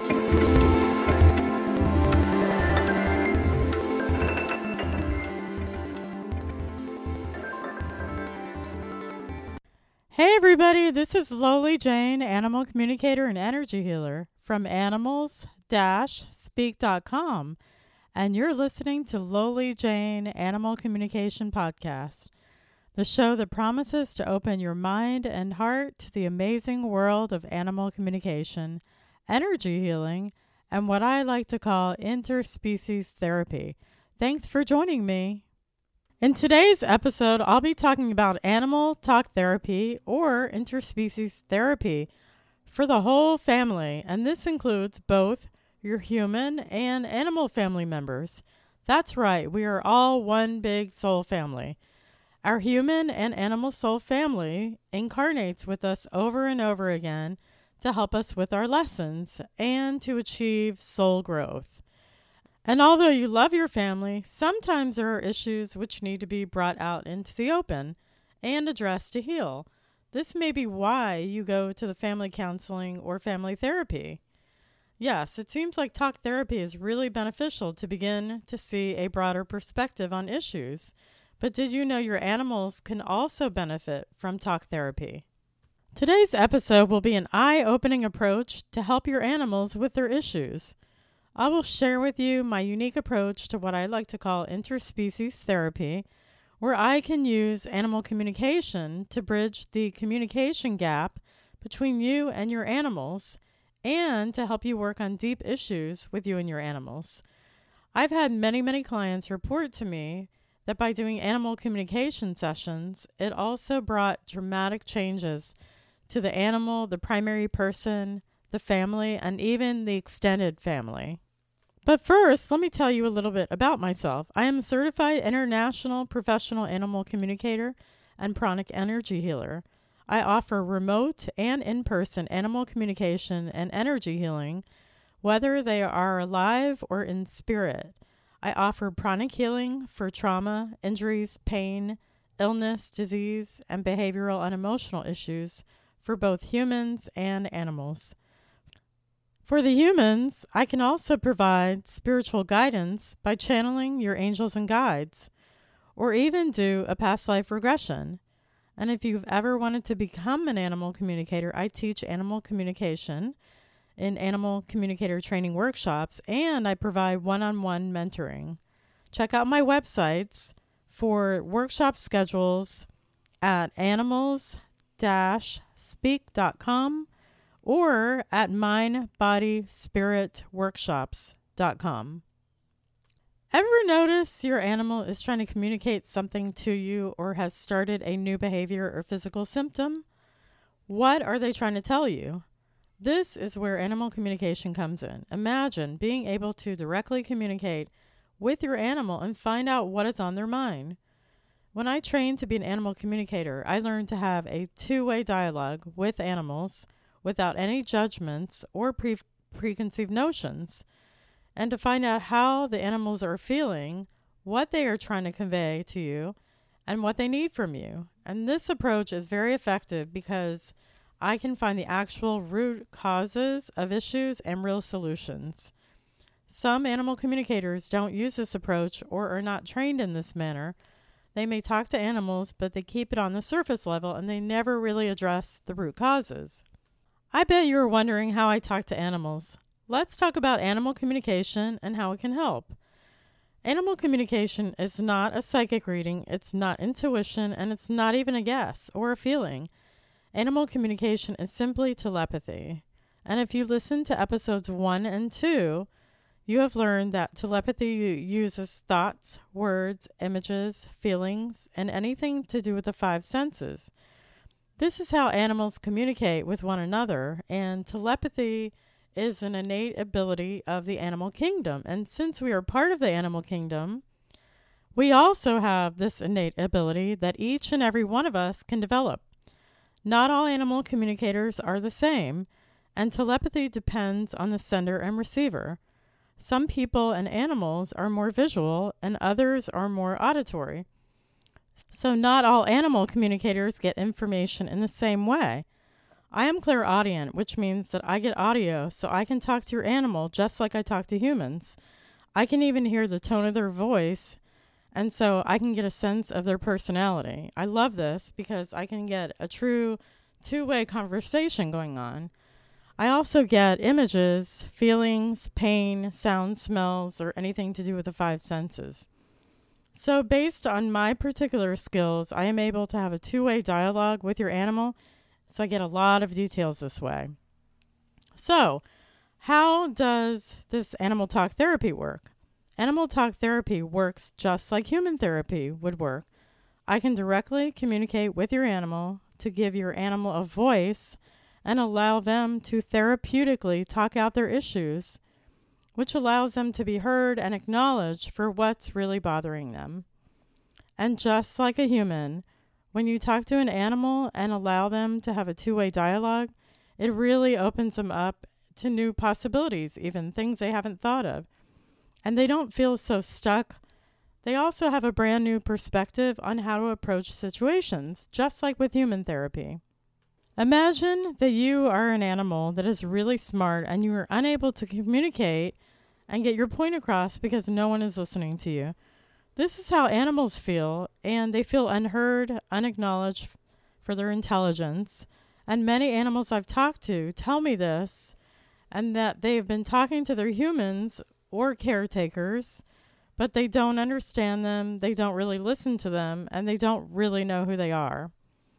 Hey everybody, this is Loli Jane, animal communicator and energy healer from animals-speak.com, and you're listening to Loli Jane Animal Communication Podcast, the show that promises to open your mind and heart to the amazing world of animal communication, energy healing, and what I like to call interspecies therapy. Thanks for joining me. In today's episode, I'll be talking about animal talk therapy or interspecies therapy for the whole family, and this includes both your human and animal family members. That's right, we are all one big soul family. Our human and animal soul family incarnates with us over and over again to help us with our lessons and to achieve soul growth. And although you love your family, sometimes there are issues which need to be brought out into the open and addressed to heal. This may be why you go to the family counseling or family therapy. Yes, it seems like talk therapy is really beneficial to begin to see a broader perspective on issues. But did you know your animals can also benefit from talk therapy? Today's episode will be an eye-opening approach to help your animals with their issues. I will share with you my unique approach to what I like to call interspecies therapy, where I can use animal communication to bridge the communication gap between you and your animals and to help you work on deep issues with you and your animals. I've had many clients report to me that by doing animal communication sessions, it also brought dramatic changes to the animal, the primary person, the family, and even the extended family. But first, let me tell you a little bit about myself. I am a certified international professional animal communicator and pranic energy healer. I offer remote and in-person animal communication and energy healing, whether they are alive or in spirit. I offer pranic healing for trauma, injuries, pain, illness, disease, and behavioral and emotional issues for both humans and animals. For the humans, I can also provide spiritual guidance by channeling your angels and guides, or even do a past life regression. And if you've ever wanted to become an animal communicator, I teach animal communication in animal communicator training workshops, and I provide one-on-one mentoring. Check out my websites for workshop schedules at animals-speak.com or at mindbodyspiritworkshops.com. Ever notice your animal is trying to communicate something to you or has started a new behavior or physical symptom? What are they trying to tell you? This is where animal communication comes in. Imagine being able to directly communicate with your animal and find out what is on their mind. When I trained to be an animal communicator, I learned to have a two-way dialogue with animals without any judgments or preconceived notions, and to find out how the animals are feeling, what they are trying to convey to you, and what they need from you. And this approach is very effective because I can find the actual root causes of issues and real solutions. Some animal communicators don't use this approach or are not trained in this manner. They may talk to animals, but they keep it on the surface level and they never really address the root causes. I bet you're wondering how I talk to animals. Let's talk about animal communication and how it can help. Animal communication is not a psychic reading, it's not intuition, and it's not even a guess or a feeling. Animal communication is simply telepathy. And if you listen to episodes 1 and 2, you have learned that telepathy uses thoughts, words, images, feelings, and anything to do with the 5 senses. This is how animals communicate with one another, and telepathy is an innate ability of the animal kingdom. And since we are part of the animal kingdom, we also have this innate ability that each and every one of us can develop. Not all animal communicators are the same, and telepathy depends on the sender and receiver. Some people and animals are more visual, and others are more auditory. So not all animal communicators get information in the same way. I am clairaudient, which means that I get audio, so I can talk to your animal just like I talk to humans. I can even hear the tone of their voice, and so I can get a sense of their personality. I love this because I can get a true two-way conversation going on. I also get images, feelings, pain, sounds, smells, or anything to do with the five senses. So based on my particular skills, I am able to have a two-way dialogue with your animal, so I get a lot of details this way. So, how does this animal talk therapy work? Animal talk therapy works just like human therapy would work. I can directly communicate with your animal to give your animal a voice and allow them to therapeutically talk out their issues, which allows them to be heard and acknowledged for what's really bothering them. And just like a human, when you talk to an animal and allow them to have a two-way dialogue, it really opens them up to new possibilities, even things they haven't thought of. And they don't feel so stuck. They also have a brand new perspective on how to approach situations, just like with human therapy. Imagine that you are an animal that is really smart and you are unable to communicate and get your point across because no one is listening to you. This is how animals feel, and they feel unheard, unacknowledged for their intelligence. And many animals I've talked to tell me this, and that they've been talking to their humans or caretakers, but they don't understand them, they don't really listen to them, and they don't really know who they are.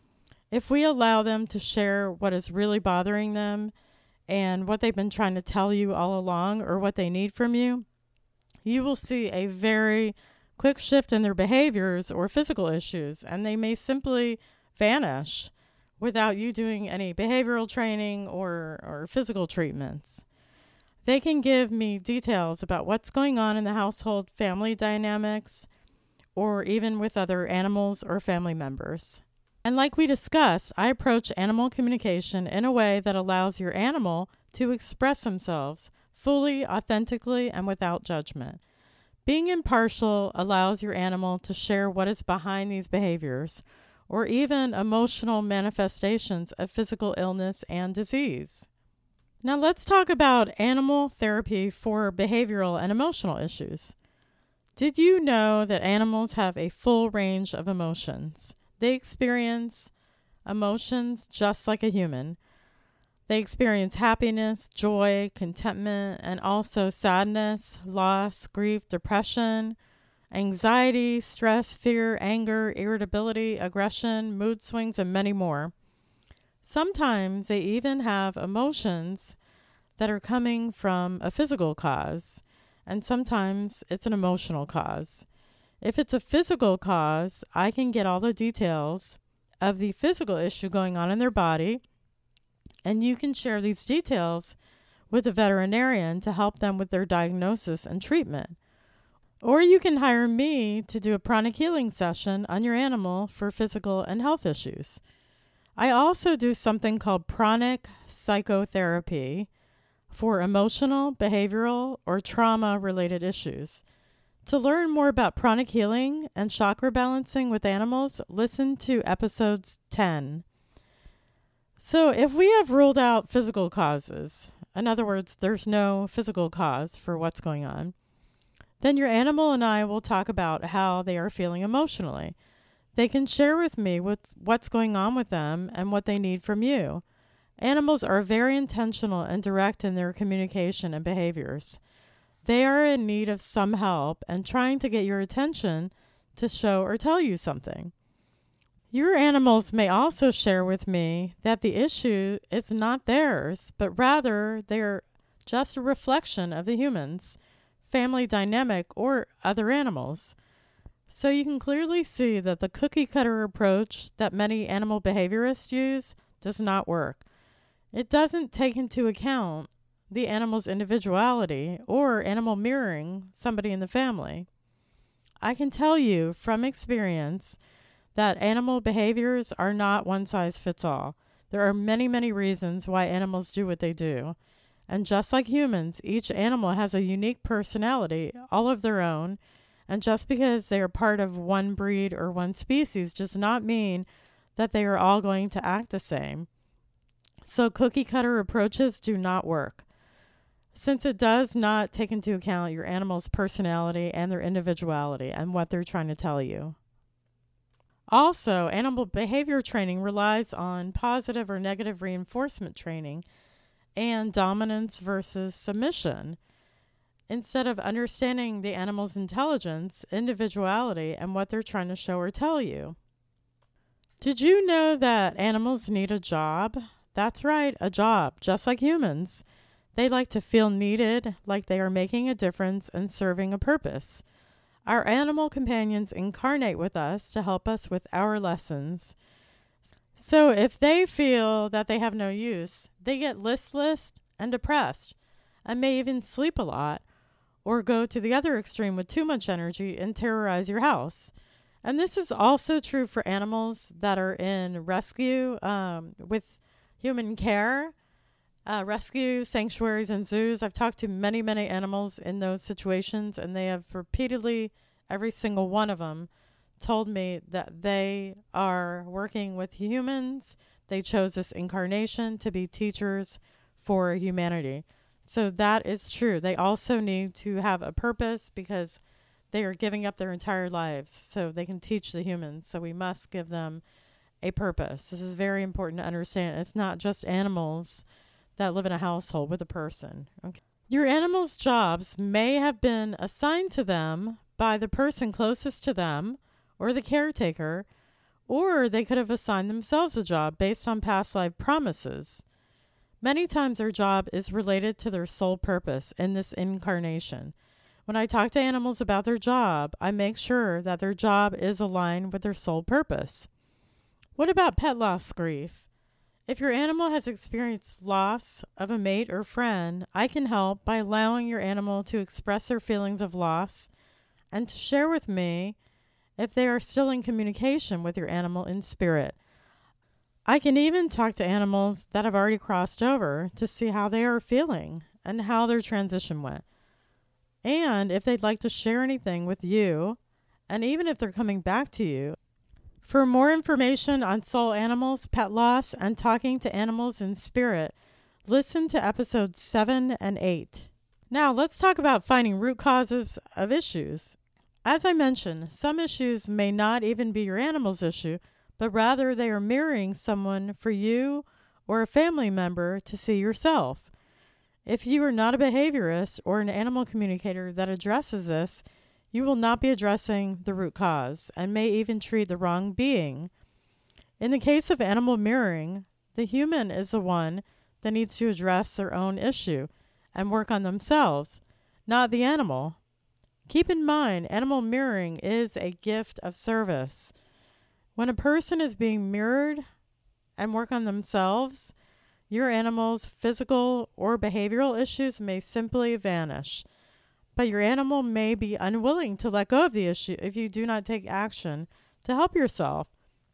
If we allow them to share what is really bothering them and what they've been trying to tell you all along or what they need from you, you will see a very quick shift in their behaviors or physical issues, and they may simply vanish without you doing any behavioral training or physical treatments. They can give me details about what's going on in the household family dynamics or even with other animals or family members. And like we discussed, I approach animal communication in a way that allows your animal to express themselves fully, authentically, and without judgment. Being impartial allows your animal to share what is behind these behaviors or even emotional manifestations of physical illness and disease. Now let's talk about animal therapy for behavioral and emotional issues. Did you know that animals have a full range of emotions? They experience emotions just like a human. They experience happiness, joy, contentment, and also sadness, loss, grief, depression, anxiety, stress, fear, anger, irritability, aggression, mood swings, and many more. Sometimes they even have emotions that are coming from a physical cause, and sometimes it's an emotional cause. If it's a physical cause, I can get all the details of the physical issue going on in their body, and you can share these details with a veterinarian to help them with their diagnosis and treatment. Or you can hire me to do a pranic healing session on your animal for physical and health issues. I also do something called pranic psychotherapy for emotional, behavioral, or trauma-related issues. To learn more about pranic healing and chakra balancing with animals, listen to episodes 10. So if we have ruled out physical causes, in other words, there's no physical cause for what's going on, then your animal and I will talk about how they are feeling emotionally. They can share with me what's going on with them and what they need from you. Animals are very intentional and direct in their communication and behaviors. They are in need of some help and trying to get your attention to show or tell you something. Your animals may also share with me that the issue is not theirs, but rather they're just a reflection of the humans, family dynamic, or other animals. So you can clearly see that the cookie-cutter approach that many animal behaviorists use does not work. It doesn't take into account the animal's individuality or animal mirroring somebody in the family. I can tell you from experience that animal behaviors are not one size fits all. There are many, many reasons why animals do what they do. And just like humans, each animal has a unique personality, all of their own. And just because they are part of one breed or one species does not mean that they are all going to act the same. So cookie cutter approaches do not work, since it does not take into account your animal's personality and their individuality and what they're trying to tell you. Also, animal behavior training relies on positive or negative reinforcement training and dominance versus submission, instead of understanding the animal's intelligence, individuality, and what they're trying to show or tell you. Did you know that animals need a job? That's right, a job, just like humans. They like to feel needed, like they are making a difference and serving a purpose. Our animal companions incarnate with us to help us with our lessons. So if they feel that they have no use, they get listless and depressed, and may even sleep a lot, or go to the other extreme with too much energy and terrorize your house. And this is also true for animals that are in rescue with human care, rescue sanctuaries and zoos. I've talked to many, many animals in those situations, and they have repeatedly, every single one of them, told me that they are working with humans. They chose this incarnation to be teachers for humanity. So that is true. They also need to have a purpose because they are giving up their entire lives so they can teach the humans. So we must give them a purpose. This is very important to understand. It's not just animals that live in a household with a person. Okay. Your animal's jobs may have been assigned to them by the person closest to them or the caretaker, or they could have assigned themselves a job based on past life promises. Many times their job is related to their sole purpose in this incarnation. When I talk to animals about their job, I make sure that their job is aligned with their sole purpose. What about pet loss grief? If your animal has experienced loss of a mate or friend, I can help by allowing your animal to express their feelings of loss and to share with me if they are still in communication with your animal in spirit. I can even talk to animals that have already crossed over to see how they are feeling and how their transition went. And if they'd like to share anything with you, and even if they're coming back to you. For more information on soul animals, pet loss, and talking to animals in spirit, listen to episodes 7 and 8. Now let's talk about finding root causes of issues. As I mentioned, some issues may not even be your animal's issue, but rather they are mirroring someone for you or a family member to see yourself. If you are not a behaviorist or an animal communicator that addresses this, you will not be addressing the root cause and may even treat the wrong being. In the case of animal mirroring, the human is the one that needs to address their own issue and work on themselves, not the animal. Keep in mind, animal mirroring is a gift of service. When a person is being mirrored and work on themselves, your animal's physical or behavioral issues may simply vanish. But your animal may be unwilling to let go of the issue if you do not take action to help yourself.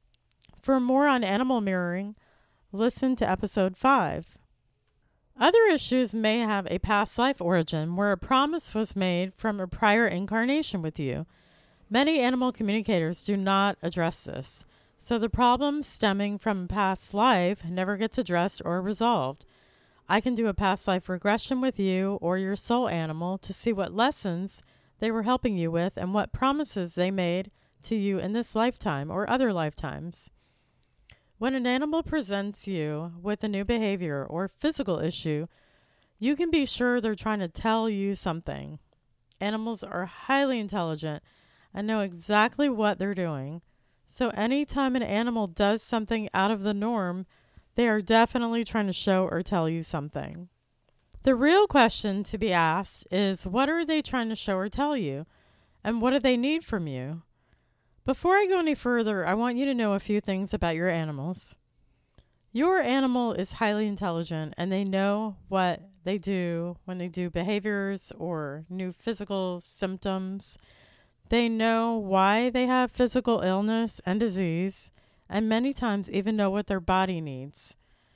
For more on animal mirroring, listen to episode 5. Other issues may have a past life origin where a promise was made from a prior incarnation with you. Many animal communicators do not address this, so the problem stemming from a past life never gets addressed or resolved. I can do a past life regression with you or your soul animal to see what lessons they were helping you with and what promises they made to you in this lifetime or other lifetimes. When an animal presents you with a new behavior or physical issue, you can be sure they're trying to tell you something. Animals are highly intelligent and know exactly what they're doing. So anytime an animal does something out of the norm, they are definitely trying to show or tell you something. The real question to be asked is, what are they trying to show or tell you? And what do they need from you? Before I go any further, I want you to know a few things about your animals. Your animal is highly intelligent and they know what they do when they do behaviors or new physical symptoms. They know why they have physical illness and disease, and many times even know what their body needs.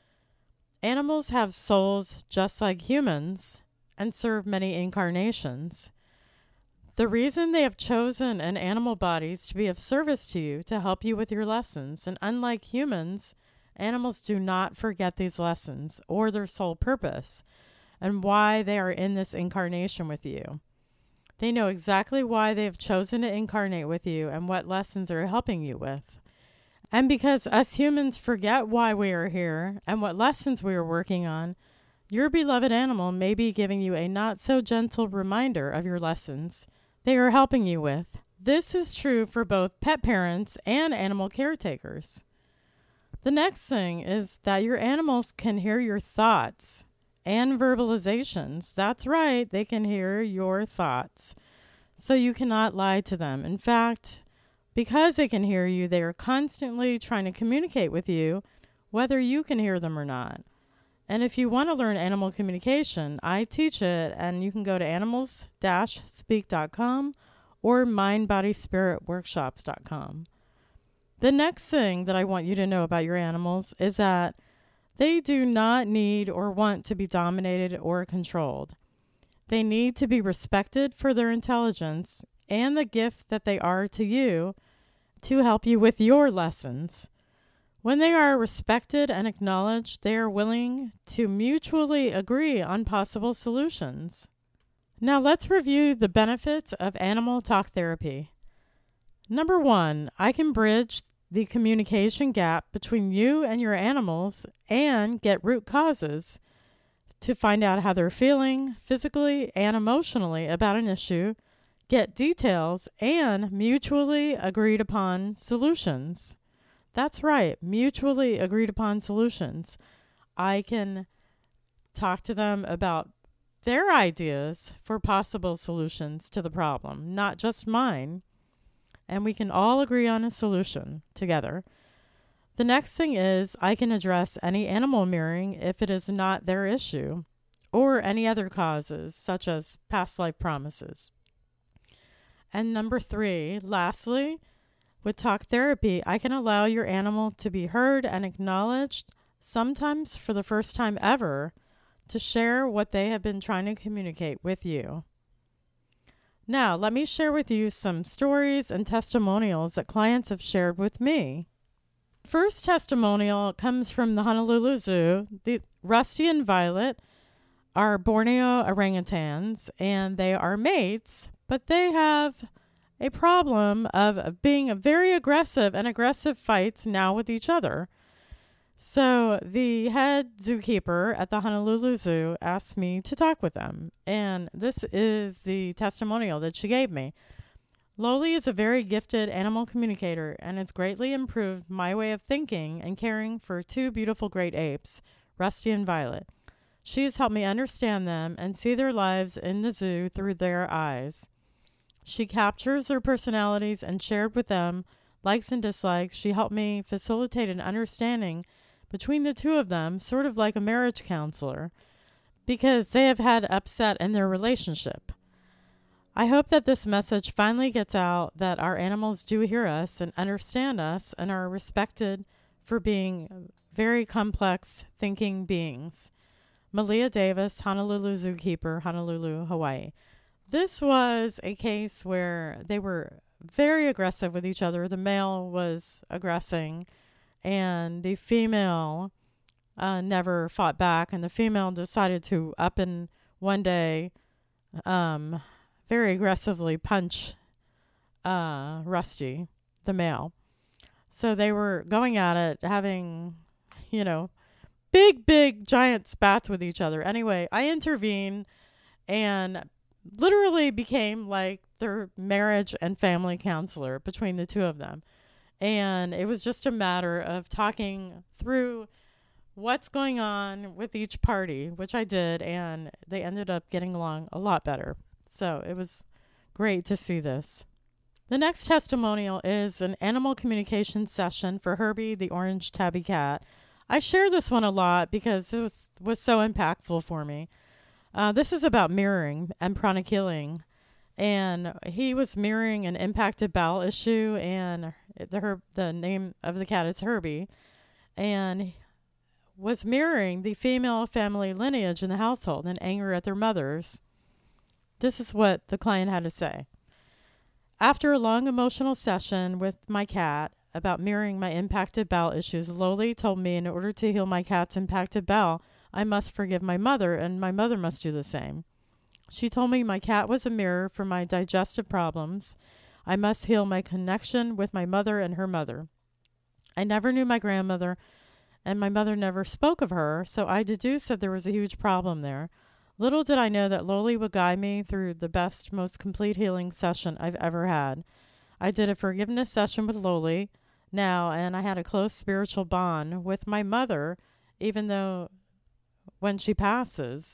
Animals have souls just like humans and serve many incarnations. The reason they have chosen an animal body is to be of service to you, to help you with your lessons. And unlike humans, animals do not forget these lessons or their sole purpose and why they are in this incarnation with you. They know exactly why they have chosen to incarnate with you and what lessons are helping you with. And because us humans forget why we are here and what lessons we are working on, your beloved animal may be giving you a not so gentle reminder of your lessons they are helping you with. This is true for both pet parents and animal caretakers. The next thing is that your animals can hear your thoughts and verbalizations. That's right, they can hear your thoughts. So you cannot lie to them. In fact, because they can hear you, they are constantly trying to communicate with you, whether you can hear them or not. And if you want to learn animal communication, I teach it, and you can go to animals-speak.com or mindbodyspiritworkshops.com. The next thing that I want you to know about your animals is that they do not need or want to be dominated or controlled. They need to be respected for their intelligence and the gift that they are to you to help you with your lessons. When they are respected and acknowledged, they are willing to mutually agree on possible solutions. Now let's review the benefits of animal talk therapy. Number 1, I can bridge the communication gap between you and your animals and get root causes to find out how they're feeling physically and emotionally about an issue, get details, and mutually agreed upon solutions. That's right, mutually agreed upon solutions. I can talk to them about their ideas for possible solutions to the problem, not just mine. And we can all agree on a solution together. The next thing is I can address any animal mirroring if it is not their issue, or any other causes, such as past life promises. And number 3, lastly, with talk therapy, I can allow your animal to be heard and acknowledged, sometimes for the first time ever, to share what they have been trying to communicate with you. Now, let me share with you some stories and testimonials that clients have shared with me. First testimonial comes from the Honolulu Zoo. The Rusty and Violet are Borneo orangutans, and they are mates, but they have a problem of being very aggressive and aggressive fights now with each other. So the head zookeeper at the Honolulu Zoo asked me to talk with them, and this is the testimonial that she gave me. Loli is a very gifted animal communicator, and it's greatly improved my way of thinking and caring for 2 beautiful great apes, Rusty and Violet. She has helped me understand them and see their lives in the zoo through their eyes. She captures their personalities and shared with them likes and dislikes. She helped me facilitate an understanding between the 2 of them, sort of like a marriage counselor, because they have had upset in their relationship. I hope that this message finally gets out that our animals do hear us and understand us and are respected for being very complex thinking beings. Malia Davis, Honolulu Zookeeper, Honolulu, Hawaii. This was a case where they were very aggressive with each other. The male was aggressing, and the female never fought back. And the female decided to up and one day very aggressively punch Rusty, the male. So they were going at it, having, big, giant spats with each other. Anyway, I intervened and literally became like their marriage and family counselor between the 2 of them. And it was just a matter of talking through what's going on with each party, which I did, and they ended up getting along a lot better. So it was great to see this. The next testimonial is an animal communication session for Herbie, the orange tabby cat. I share this one a lot because it was so impactful for me. This is about mirroring and pranic healing. And he was mirroring an impacted bowel issue, and the name of the cat is Herbie, and was mirroring the female family lineage in the household and anger at their mothers. This is what the client had to say. After a long emotional session with my cat, about mirroring my impacted bowel issues, Loli told me in order to heal my cat's impacted bowel, I must forgive my mother, and my mother must do the same. She told me my cat was a mirror for my digestive problems. I must heal my connection with my mother and her mother. I never knew my grandmother, and my mother never spoke of her, so I deduced that there was a huge problem there. Little did I know that Loli would guide me through the best, most complete healing session I've ever had. I did a forgiveness session with Loli now, and I had a close spiritual bond with my mother, even though when she passes.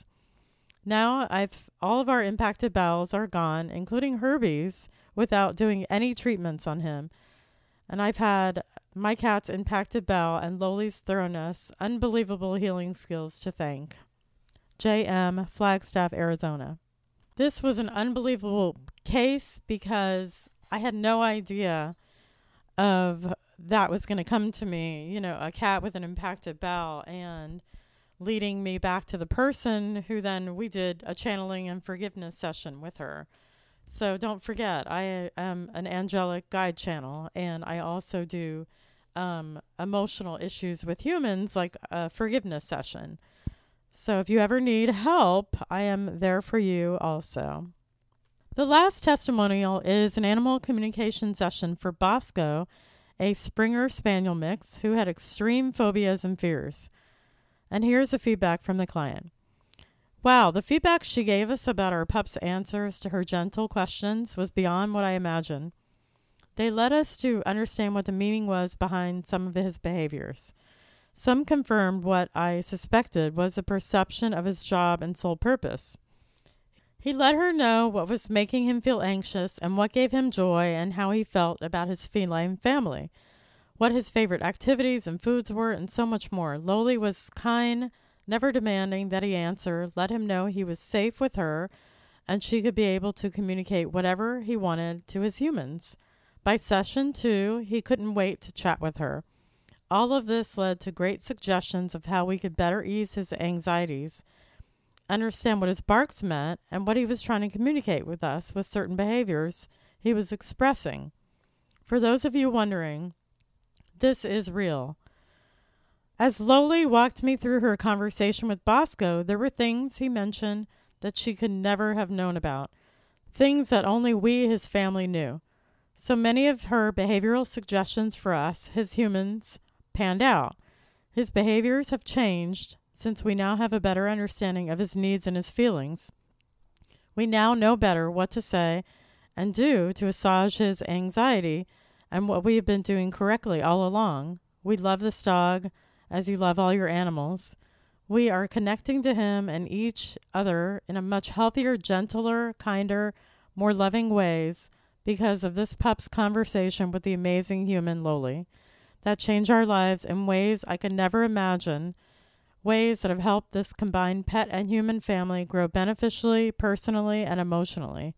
Now all of our impacted bowels are gone, including Herbie's, without doing any treatments on him. And I've had my cat's impacted bowel and Loli's thoroughness, unbelievable healing skills to thank. J.M., Flagstaff, Arizona. This was an unbelievable case because I had no idea of that was going to come to me, a cat with an impacted bowel, and leading me back to the person who then we did a channeling and forgiveness session with her. So don't forget, I am an angelic guide channel, and I also do emotional issues with humans, like a forgiveness session. So if you ever need help, I am there for you also. The last testimonial is an animal communication session for Bosco, a Springer Spaniel mix who had extreme phobias and fears. And here's the feedback from the client. Wow, the feedback she gave us about our pup's answers to her gentle questions was beyond what I imagined. They led us to understand what the meaning was behind some of his behaviors. Some confirmed what I suspected was the perception of his job and sole purpose. He let her know what was making him feel anxious and what gave him joy and how he felt about his feline family, what his favorite activities and foods were, and so much more. Loli was kind, never demanding that he answer, let him know he was safe with her and she could be able to communicate whatever he wanted to his humans. By session 2, he couldn't wait to chat with her. All of this led to great suggestions of how we could better ease his anxieties, understand what his barks meant, and what he was trying to communicate with us with certain behaviors he was expressing. For those of you wondering, this is real. As Loli walked me through her conversation with Bosco, there were things he mentioned that she could never have known about, things that only we, his family, knew. So many of her behavioral suggestions for us, his humans, panned out. His behaviors have changed since we now have a better understanding of his needs and his feelings. We now know better what to say and do to assuage his anxiety, and what we have been doing correctly all along. We love this dog as you love all your animals. We are connecting to him and each other in a much healthier, gentler, kinder, more loving ways because of this pup's conversation with the amazing human Loli that changed our lives in ways I could never imagine, ways that have helped this combined pet and human family grow beneficially, personally, and emotionally.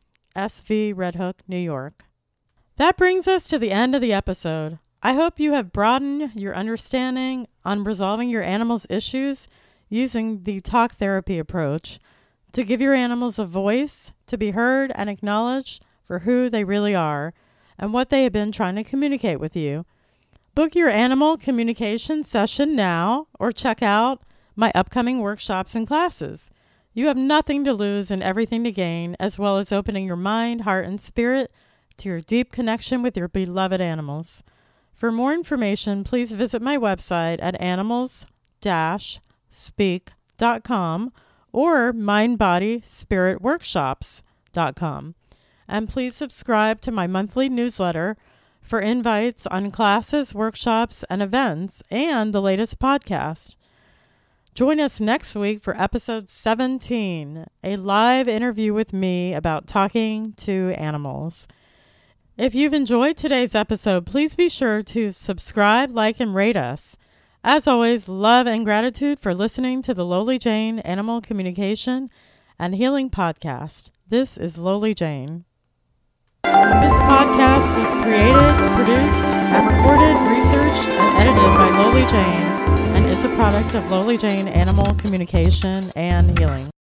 SV Red Hook, New York. That brings us to the end of the episode. I hope you have broadened your understanding on resolving your animal's issues using the talk therapy approach to give your animals a voice, to be heard and acknowledged for who they really are and what they have been trying to communicate with you. Book your animal communication session now or check out my upcoming workshops and classes. You have nothing to lose and everything to gain, as well as opening your mind, heart, and spirit to your deep connection with your beloved animals. For more information, please visit my website at animals-speak.com or mindbodyspiritworkshops.com. And please subscribe to my monthly newsletter for invites on classes, workshops, and events, and the latest podcast. Join us next week for episode 17, a live interview with me about talking to animals. If you've enjoyed today's episode, please be sure to subscribe, like, and rate us. As always, love and gratitude for listening to the Loli Jane Animal Communication and Healing Podcast. This is Loli Jane. This podcast was created, produced, and recorded, researched, and edited by Loli Jane and is a product of Loli Jane Animal Communication and Healing.